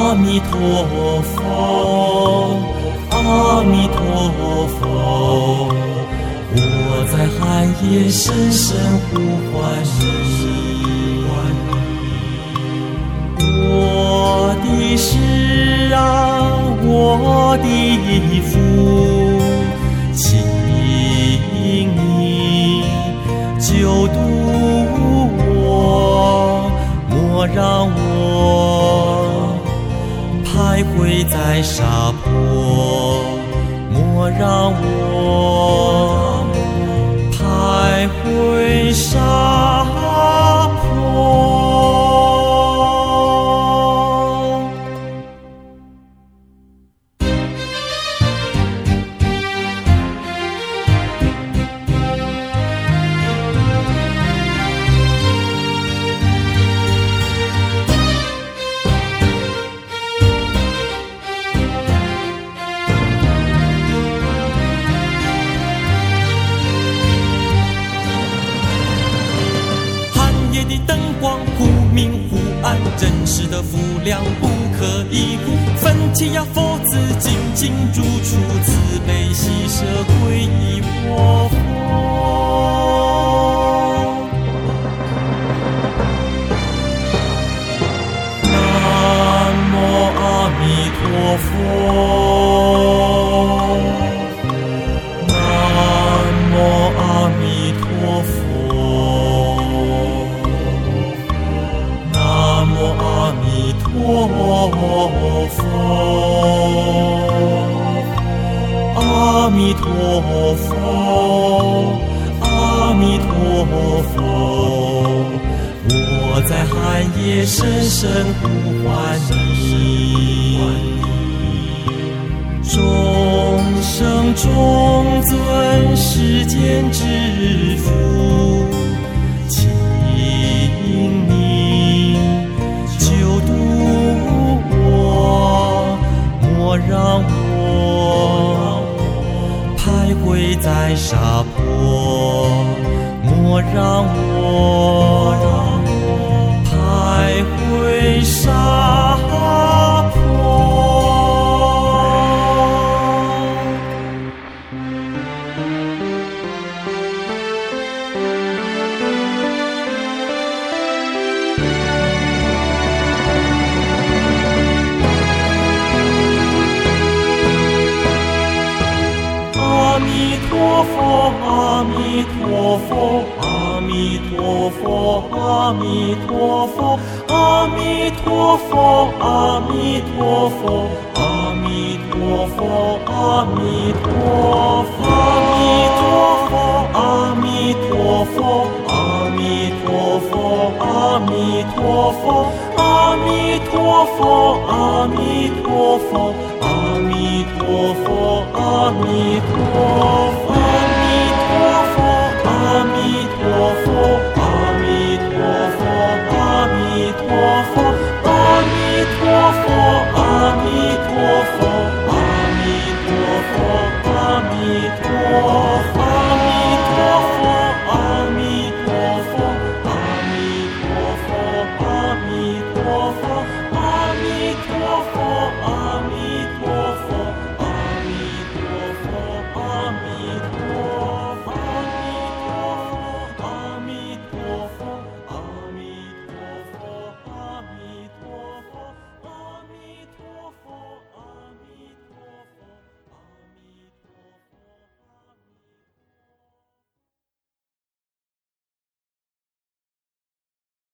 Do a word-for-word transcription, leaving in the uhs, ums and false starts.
阿弥陀佛，阿弥陀佛，我在寒夜深深呼唤你。我的师啊，我的父，请你救度我，莫让我徘徊在沙坡，莫让我徘徊沙坡。真实的福量不可一估，奋起呀佛子精进住处，慈悲喜舍皈依我佛。南无阿弥陀佛，南无阿弥陀佛。阿弥陀佛，阿弥陀佛，阿弥陀佛，我在寒夜深深呼唤你。众生众尊世间之父，请你救度我，莫让我徘徊在沙坡，莫让我徘徊沙坡。阿弥陀佛，阿弥陀佛，阿弥陀佛，阿弥陀佛，阿弥陀佛，阿弥陀佛，阿弥陀佛，阿弥陀佛，阿弥陀佛，阿弥陀佛，阿弥陀佛，阿弥陀佛，阿弥陀佛，阿弥陀佛，阿弥陀佛，阿弥陀佛。